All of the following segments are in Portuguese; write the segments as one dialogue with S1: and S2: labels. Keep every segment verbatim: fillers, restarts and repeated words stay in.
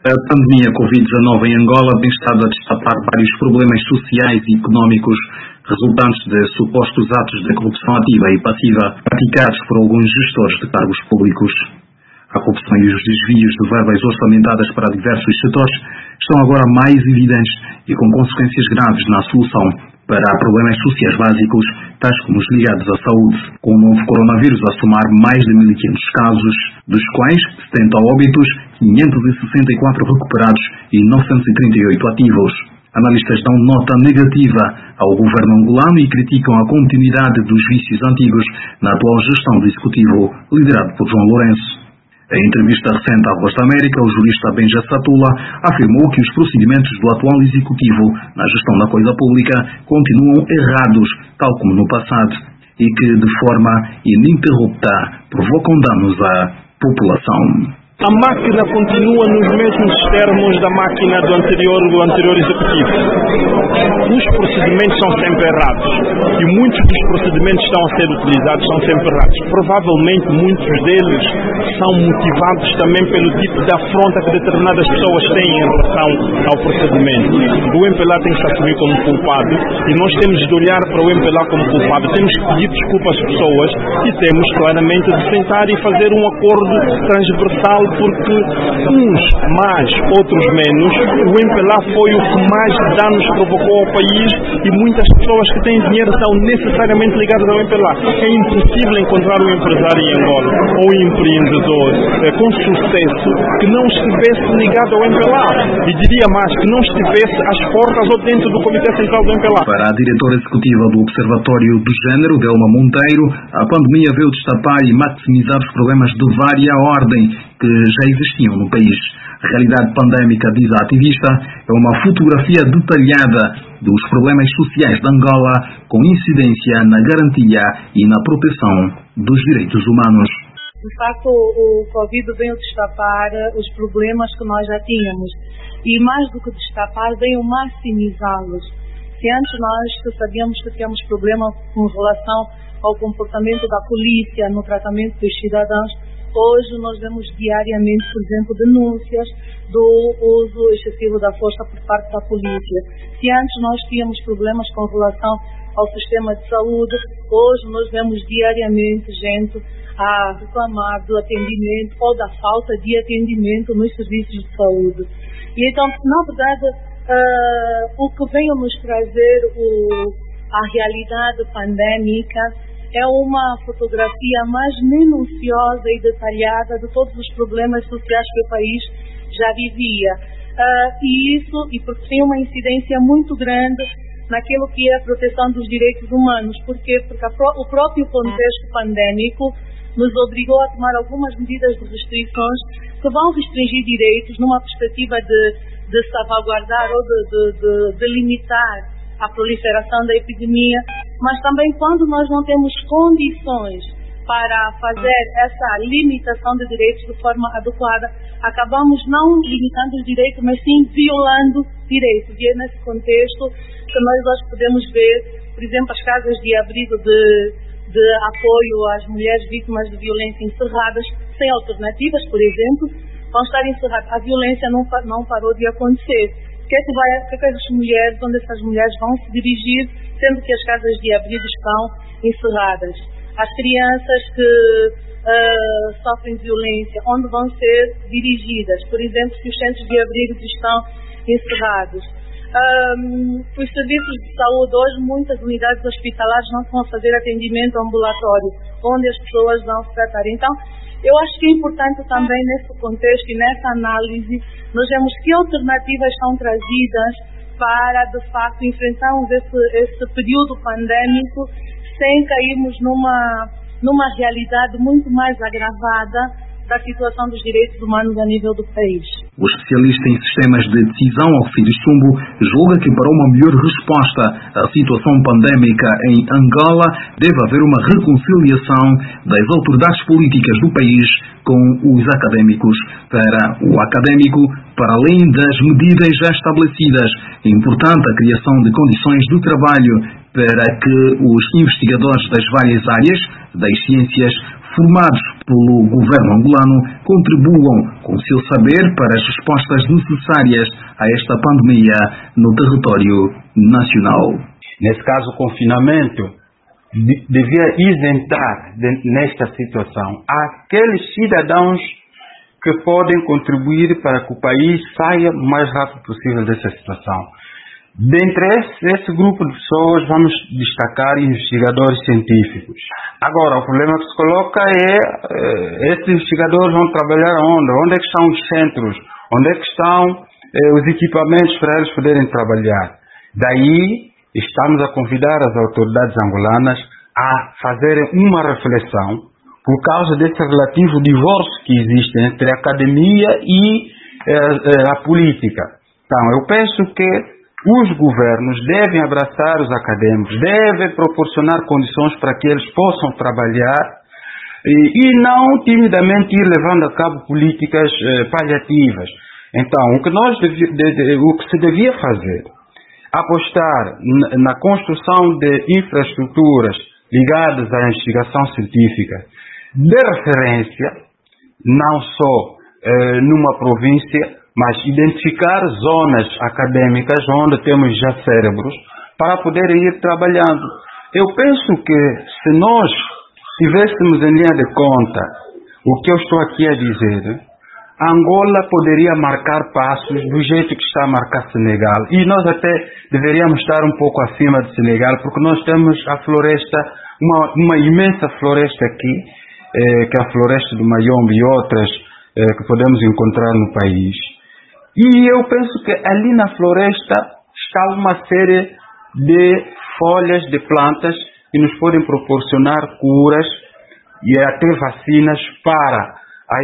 S1: A pandemia covid dezenove em Angola tem estado a destapar vários problemas sociais e económicos resultantes de supostos atos de corrupção ativa e passiva praticados por alguns gestores de cargos públicos. A corrupção e os desvios de verbas orçamentadas para diversos setores estão agora mais evidentes e com consequências graves na solução para problemas sociais básicos, tais como os ligados à saúde, com o novo coronavírus a somar mais de mil e quinhentos casos, dos quais setenta óbitos, quinhentos e sessenta e quatro recuperados e novecentos e trinta e oito ativos. Analistas dão nota negativa ao governo angolano e criticam a continuidade dos vícios antigos na atual gestão do executivo liderado por João Lourenço. Em entrevista recente à Voz da América, o jurista Benja Satula afirmou que os procedimentos do atual executivo na gestão da coisa pública continuam errados, tal como no passado, e que, de forma ininterrupta, provocam danos à população.
S2: A máquina continua nos mesmos termos da máquina do anterior, do anterior executivo. Os procedimentos são sempre errados e muitos dos procedimentos que estão a ser utilizados são sempre errados. Provavelmente muitos deles são motivados também pelo tipo de afronta que determinadas pessoas têm em relação ao procedimento. O M P L A tem que se assumir como culpado e nós temos de olhar para o M P L A como culpado. Temos que pedir desculpa às pessoas e temos claramente de sentar e fazer um acordo transversal, porque uns mais, outros menos, o M P L A foi o que mais danos provocou ao país e muitas pessoas que têm dinheiro estão necessariamente ligadas ao M P L A. É impossível encontrar um empresário em Angola ou um empreendedor é, com sucesso que não estivesse ligado ao M P L A e diria mais, que não estivesse às portas ou dentro do Comitê Central do M P L A.
S1: Para a diretora executiva do Observatório do Gênero, Delma Monteiro, a pandemia veio destapar e maximizar os problemas de vária ordem que já existiam no país. A realidade pandémica, diz a ativista, é uma fotografia detalhada dos problemas sociais de Angola, com incidência na garantia e na proteção dos direitos humanos.
S3: De facto, o Covid veio destapar os problemas que nós já tínhamos e, mais do que destapar, veio maximizá-los. Se antes nós sabíamos que tínhamos problema com relação ao comportamento da polícia no tratamento dos cidadãos, hoje nós vemos diariamente, por exemplo, denúncias do uso excessivo da força por parte da polícia. Se antes nós tínhamos problemas com relação ao sistema de saúde, hoje nós vemos diariamente gente a reclamar do atendimento ou da falta de atendimento nos serviços de saúde. E então, na verdade, uh, o que veio nos trazer o, a realidade pandémica é uma fotografia mais minuciosa e detalhada de todos os problemas sociais que o país já vivia. Uh, e isso, e porque tem uma incidência muito grande naquilo que é a proteção dos direitos humanos. Por quê? Porque a pro, o próprio contexto pandémico nos obrigou a tomar algumas medidas de restrições que vão restringir direitos numa perspectiva de, de salvaguardar ou de, de, de, de limitar a proliferação da epidemia, mas também quando nós não temos condições para fazer essa limitação de direitos de forma adequada, acabamos não limitando os direitos, mas sim violando direitos. E é nesse contexto que nós hoje podemos ver, por exemplo, as casas de abrigo de, de apoio às mulheres vítimas de violência encerradas, sem alternativas, por exemplo, vão estar encerradas. A violência não, não parou de acontecer. O que é que, vai, o que é que as mulheres, onde essas mulheres vão se dirigir, sendo que as casas de abrigo estão encerradas? As crianças que uh, sofrem violência, onde vão ser dirigidas? Por exemplo, se os centros de abrigo estão encerrados. Um, os serviços de saúde, hoje muitas unidades hospitalares não vão fazer atendimento ambulatório, onde as pessoas vão se tratar. Então, eu acho que é importante também nesse contexto e nessa análise, nós vemos que alternativas são trazidas para, de facto, enfrentarmos esse, esse período pandémico sem cairmos numa, numa realidade muito mais agravada da situação dos direitos humanos a nível do país.
S1: O especialista em sistemas de decisão, Alcides Chumbo, julga que para uma melhor resposta à situação pandémica em Angola deve haver uma reconciliação das autoridades políticas do país com os académicos. Para o académico, para além das medidas já estabelecidas, é importante a criação de condições de trabalho para que os investigadores das várias áreas das ciências formados pelo governo angolano contribuam com o seu saber para as respostas necessárias a esta pandemia no território nacional.
S4: Nesse caso, o confinamento devia isentar de, nesta situação aqueles cidadãos que podem contribuir para que o país saia o mais rápido possível dessa situação. Dentre esse, esse grupo de pessoas, vamos destacar investigadores científicos. Agora, o problema que se coloca é, eh, esses investigadores vão trabalhar onde? Onde é que estão os centros? Onde é que estão eh, os equipamentos para eles poderem trabalhar? Daí, estamos a convidar as autoridades angolanas a fazerem uma reflexão por causa desse relativo divórcio que existe entre a academia e eh, a política. Então, eu penso que os governos devem abraçar os acadêmicos, devem proporcionar condições para que eles possam trabalhar e, e não timidamente ir levando a cabo políticas eh, paliativas. Então, o que, nós devi, de, de, o que se devia fazer, apostar na, na construção de infraestruturas ligadas à investigação científica de referência, não só eh, numa província, mas identificar zonas acadêmicas onde temos já cérebros para poder ir trabalhando. Eu penso que se nós tivéssemos em linha de conta o que eu estou aqui a dizer, Angola poderia marcar passos do jeito que está a marcar Senegal. E nós até deveríamos estar um pouco acima de Senegal, porque nós temos a floresta, uma, uma imensa floresta aqui, eh, que é a floresta do Mayombe e outras eh, que podemos encontrar no país. E eu penso que ali na floresta está uma série de folhas, de plantas que nos podem proporcionar curas e até vacinas para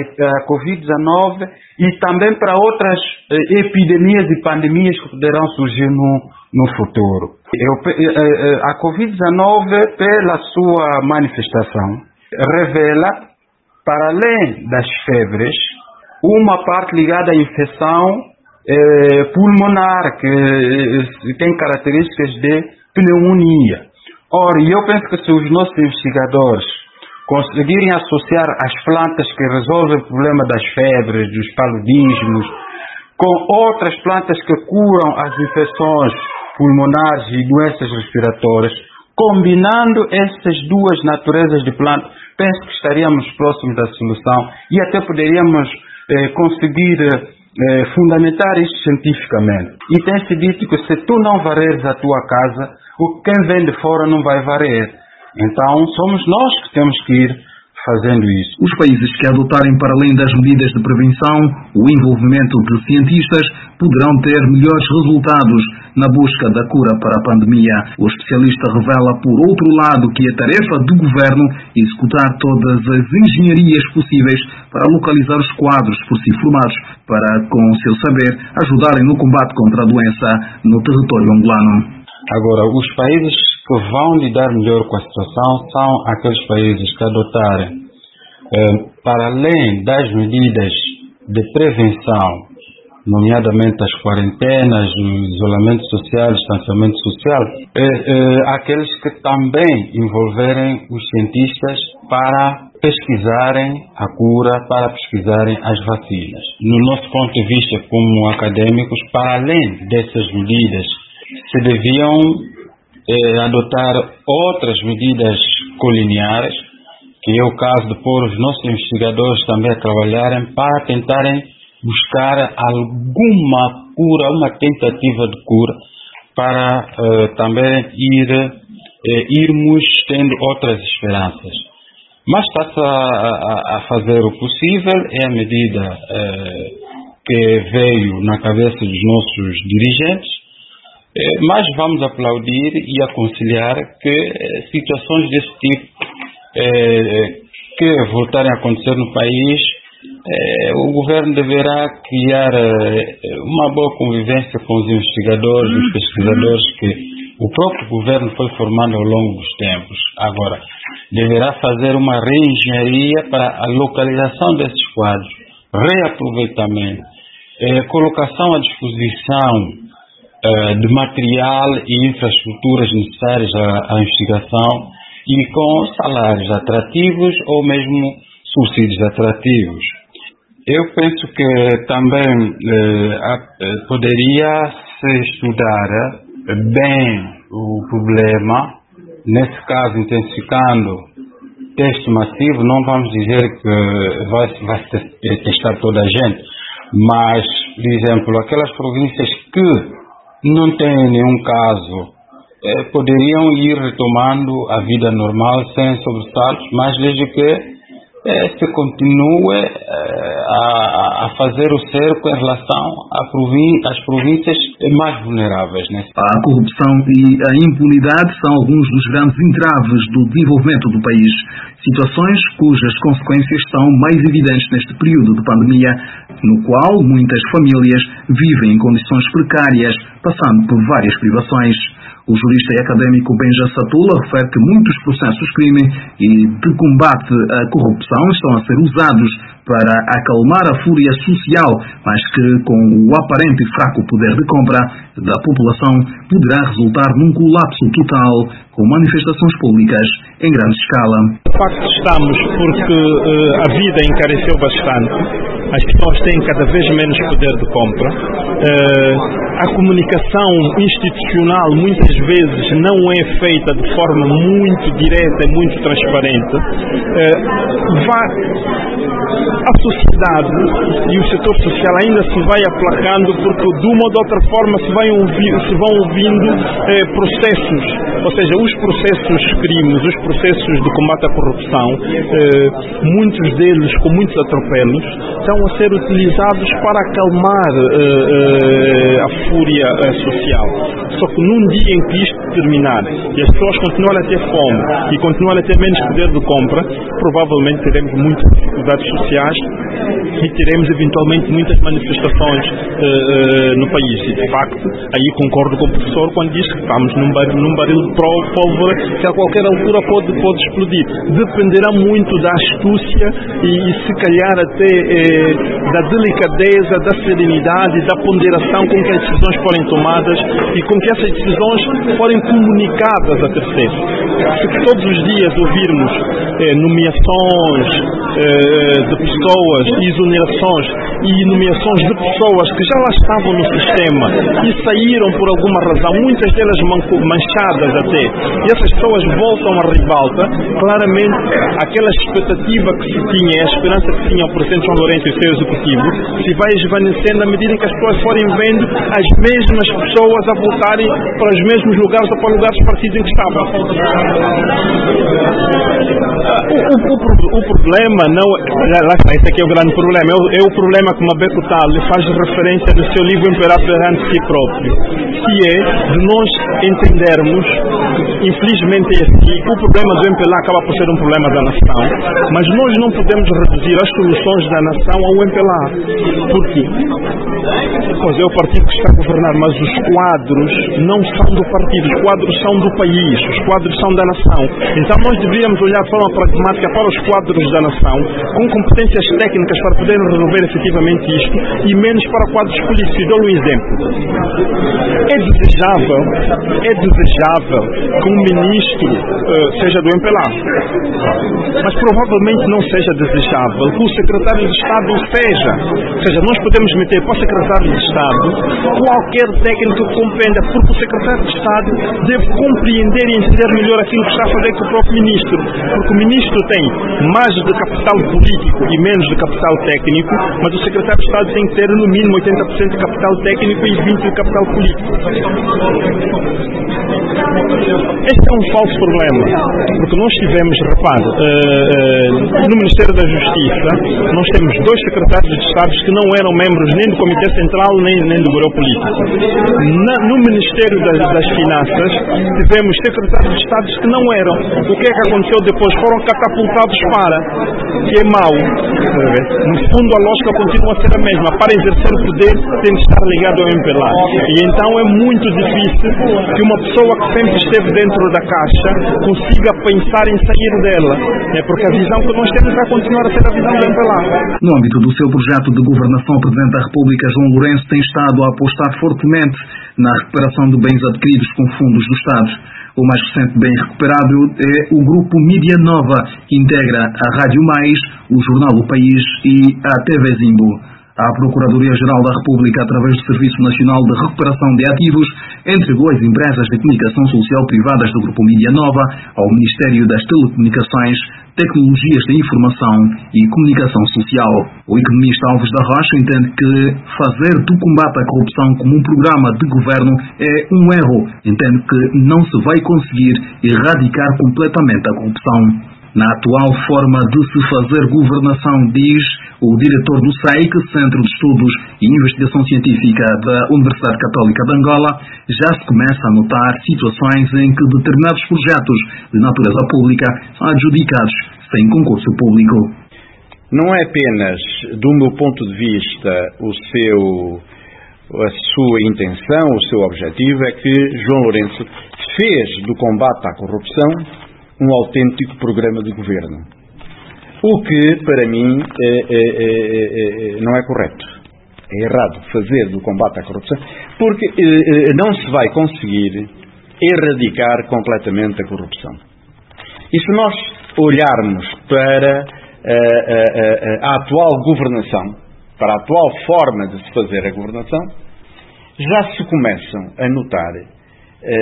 S4: a covid dezenove e também para outras eh, epidemias e pandemias que poderão surgir no, no futuro. Eu, eh, a covid dezenove, pela sua manifestação, revela, para além das febres, uma parte ligada à infecção eh, pulmonar, que eh, tem características de pneumonia. Ora, eu penso que se os nossos investigadores conseguirem associar as plantas que resolvem o problema das febres, dos paludismos, com outras plantas que curam as infecções pulmonares e doenças respiratórias, combinando essas duas naturezas de plantas, penso que estaríamos próximos da solução e até poderíamos eh, conseguir eh, fundamentar isto cientificamente. E tem-se dito que se tu não vareres a tua casa, o quem vem de fora não vai varer. Então, somos nós que temos que ir fazendo isso.
S1: Os países que adotarem, para além das medidas de prevenção, o envolvimento de cientistas, poderão ter melhores resultados na busca da cura para a pandemia. O especialista revela, por outro lado, que a tarefa do governo é executar todas as engenharias possíveis para localizar os quadros por si formados, para, com o seu saber, ajudarem no combate contra a doença no território angolano.
S4: Agora, os países que vão lidar melhor com a situação são aqueles países que adotarem, eh, para além das medidas de prevenção, nomeadamente as quarentenas, o isolamento social, o distanciamento social, eh, eh, aqueles que também envolverem os cientistas para pesquisarem a cura, para pesquisarem as vacinas. No nosso ponto de vista como acadêmicos, para além dessas medidas, se deviam eh, adotar outras medidas colineares, que é o caso de pôr os nossos investigadores também a trabalharem para tentarem buscar alguma cura, uma tentativa de cura, para eh, também ir, eh, irmos tendo outras esperanças. Mas está-se a, a fazer o possível, é a medida eh, que veio na cabeça dos nossos dirigentes. Mas vamos aplaudir e aconselhar que situações desse tipo eh, que voltarem a acontecer no país, eh, o governo deverá criar eh, uma boa convivência com os investigadores, os pesquisadores que o próprio governo foi formando ao longo dos tempos. Agora, deverá fazer uma reengenharia para a localização desses quadros, reaproveitamento, eh, colocação à disposição de material e infraestruturas necessárias à, à investigação e com salários atrativos ou mesmo subsídios atrativos. Eu penso que também eh, poderia se estudar bem o problema, nesse caso intensificando teste massivo. Não vamos dizer que vai, vai testar toda a gente, mas, por exemplo, aquelas províncias que não têm nenhum caso eh, poderiam ir retomando a vida normal sem sobressaltos, mas desde que eh, se continue eh, a, a fazer o cerco em relação às províncias mais vulneráveis. Né?
S1: A corrupção e a impunidade são alguns dos grandes entraves do desenvolvimento do país, situações cujas consequências são mais evidentes neste período de pandemia, no qual muitas famílias vivem em condições precárias, passando por várias privações. O jurista e académico Benja Satula refere que muitos processos de crime e de combate à corrupção estão a ser usados para acalmar a fúria social, mas que, com o aparente e fraco poder de compra da população, poderá resultar num colapso total, com manifestações públicas em grande escala.
S2: De facto estamos porque uh, a vida encareceu bastante, as pessoas têm cada vez menos poder de compra, uh, a comunicação institucional muitas vezes não é feita de forma muito direta e muito transparente. Uh, vai, a sociedade e o setor social ainda se vai aplacando porque de uma ou de outra forma se, vai ouvir, se vão ouvindo eh, processos, ou seja, os processos crimes, os processos de combate à corrupção, eh, muitos deles com muitos atropelos, estão a ser utilizados para acalmar eh, eh, a fúria eh, social. Só que num dia em que isto terminar e as pessoas continuarem a ter fome e continuarem a ter menos poder de compra, provavelmente teremos muitas dificuldades sociais e teremos eventualmente muitas manifestações uh, uh, no país. E de facto, aí concordo com o professor quando diz que estamos num baril, num baril de pólvora que a qualquer altura pode, pode explodir. Dependerá muito da astúcia e, e se calhar até eh, da delicadeza, da serenidade, da ponderação com que as decisões forem tomadas e com que essas decisões forem comunicadas a terceiros. Se todos os dias ouvirmos eh, nomeações eh, de pessoas, exonerações e nomeações de pessoas que já lá estavam no sistema e saíram por alguma razão, muitas delas manchadas até, e essas pessoas voltam à ribalta, claramente aquela expectativa que se tinha, a esperança que tinha o presidente João Lourenço e o seu executivo, se vai esvanecendo à medida que as pessoas forem vendo as mesmas pessoas a voltarem para os mesmos lugares ou para lugares parecidos em que estavam. O, o, o, o problema não é, lá está, esse aqui é o grande problema, é o, é o problema que Mabeco Tal faz referência no seu livro Imperar perante si próprio, que é de nós entendermos que, infelizmente é assim, o problema do M P L A acaba por ser um problema da nação, mas nós não podemos reduzir as soluções da nação ao M P L A. Por quê? Pois é o partido que está a governar, mas os quadros não são do partido, os quadros são do país, os quadros são da nação. Então nós deveríamos olhar de forma pragmática para os quadros da nação, com competências técnicas para poderem resolver efetivamente isto e menos para quadros políticos. Dou um exemplo. É desejável, é desejável que um ministro uh, seja do M P L A, mas provavelmente não seja desejável que o secretário de Estado seja. Ou seja, nós podemos meter para o secretário de Estado qualquer técnico que compreenda, porque o secretário de Estado deve compreender e entender melhor aquilo que está a fazer com o próprio ministro, porque o ministro tem mais de capital político e menos de capital técnico, mas o secretário de Estado tem que ter no mínimo oitenta por cento de capital técnico e vinte por cento de capital político. Este é um falso problema, porque nós tivemos, repare, uh, uh, no Ministério da Justiça, nós temos dois secretários de Estado que não eram membros nem do Comitê Central nem, nem do Bureau Político. Na, no Ministério das, das Finanças, tivemos secretários de Estado que não eram. O que é que aconteceu depois? Foram catapultados para, que é mau. No fundo, a lógica continua a ser a mesma. Para exercer o poder, tem de estar ligado ao M P L A. E então é muito difícil que uma pessoa que sempre esteve dentro da caixa, consiga pensar em sair dela, né? Porque a visão que nós temos vai continuar a ser a visão bem lá.
S1: No âmbito do seu projeto de governação, o Presidente da República, João Lourenço, tem estado a apostar fortemente na recuperação de bens adquiridos com fundos do Estado. O mais recente bem recuperado é o Grupo Mídia Nova, que integra a Rádio Mais, o Jornal O País e a T V Zimbo. A Procuradoria-Geral da República, através do Serviço Nacional de Recuperação de Ativos, entregou as empresas de comunicação social privadas do Grupo Mídia Nova ao Ministério das Telecomunicações, Tecnologias da Informação e Comunicação Social. O economista Alves da Rocha entende que fazer do combate à corrupção como um programa de governo é um erro. Entende que não se vai conseguir erradicar completamente a corrupção. Na atual forma de se fazer governação, diz o diretor do S E I C, Centro de Estudos e Investigação Científica da Universidade Católica de Angola, já se começa a notar situações em que determinados projetos de natureza pública são adjudicados sem concurso público.
S5: Não é apenas, do meu ponto de vista, o seu, a sua intenção, o seu objetivo, é que João Lourenço fez do combate à corrupção um autêntico programa de governo. O que, para mim, é, é, é, é, não é correto. É errado fazer do combate à corrupção, porque é, não se vai conseguir erradicar completamente a corrupção. E se nós olharmos para a, a, a, a atual governação, para a atual forma de se fazer a governação, já se começam a notar é,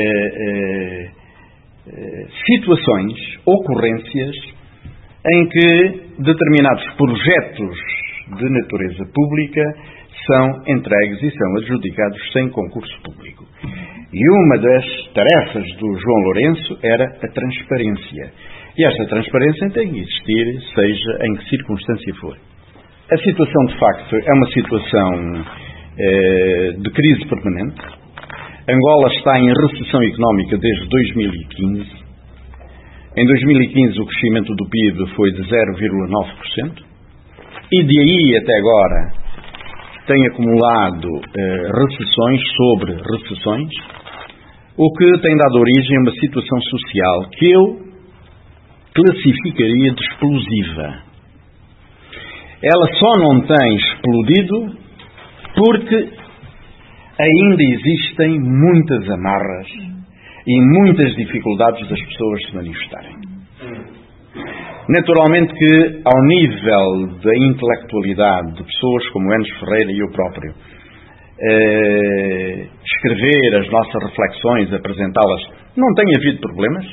S5: é, é, situações, ocorrências em que determinados projetos de natureza pública são entregues e são adjudicados sem concurso público. E uma das tarefas do João Lourenço era a transparência. E esta transparência tem que existir, seja em que circunstância for. A situação, de facto, é uma situação eh, de crise permanente. Angola está em recessão económica desde dois mil e quinze. Em dois mil e quinze o crescimento do P I B foi de zero vírgula nove por cento e de aí até agora tem acumulado eh, recessões sobre recessões, o que tem dado origem a uma situação social que eu classificaria de explosiva. Ela só não tem explodido porque ainda existem muitas amarras e muitas dificuldades das pessoas se manifestarem. Naturalmente que, ao nível da intelectualidade de pessoas como Enes Ferreira e eu próprio, eh, escrever as nossas reflexões, apresentá-las, não tem havido problemas,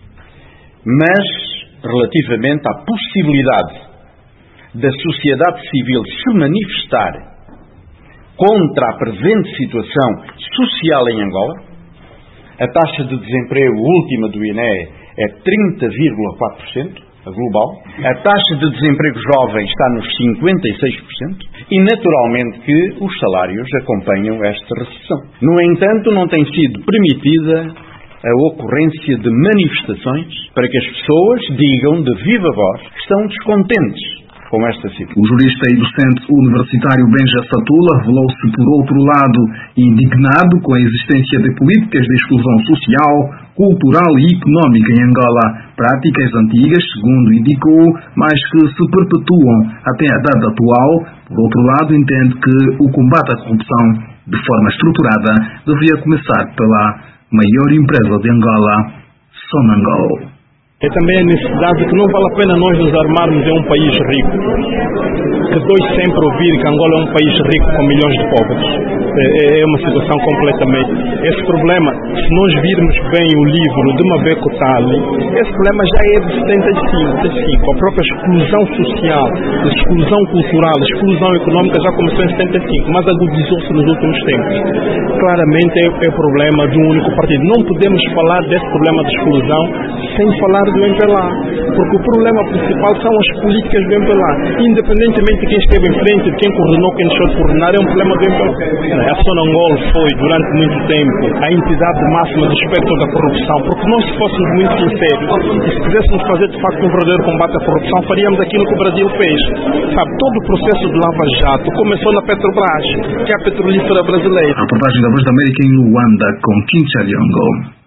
S5: mas relativamente à possibilidade da sociedade civil se manifestar contra a presente situação social em Angola. A taxa de desemprego última do I N E é trinta vírgula quatro por cento, a global. A taxa de desemprego jovem está nos cinquenta e seis por cento e, naturalmente, que os salários acompanham esta recessão. No entanto, não tem sido permitida a ocorrência de manifestações para que as pessoas digam de viva voz que estão descontentes com esta situação.
S1: O jurista e docente universitário Benja Satula revelou-se, por outro lado, indignado com a existência de políticas de exclusão social, cultural e económica em Angola, práticas antigas, segundo indicou, mas que se perpetuam até a data atual. Por outro lado, entende que o combate à corrupção, de forma estruturada, deveria começar pela maior empresa de Angola, Sonangol.
S2: É também a necessidade que não vale a pena nós nos armarmos em um país rico. Que dois sempre ouvir que Angola é um país rico com milhões de pobres. É, é uma situação completamente... Esse problema, se nós virmos bem o livro de Mabeko Tali, esse problema já é de setenta e cinco. A própria exclusão social, a exclusão cultural, a exclusão económica já começou em setenta e cinco, mas agudizou-se nos últimos tempos. Claramente é, é problema de um único partido. Não podemos falar desse problema de exclusão sem falar do M P L A, porque o problema principal são as políticas do M P L A. Independentemente de quem esteve em frente, de quem coordenou, quem deixou de coordenar, é um problema do M P L A. A Sonangol foi, durante muito tempo, a entidade máxima do espectro da corrupção, porque nós, se fôssemos muito sinceros, e se quiséssemos fazer de facto um verdadeiro combate à corrupção, faríamos aquilo que o Brasil fez. Sabe, todo o processo de Lava Jato começou na Petrobras, que é a petrolífera brasileira.
S1: A reportagem da Voz da América em Luanda, com Kim Chaliongo.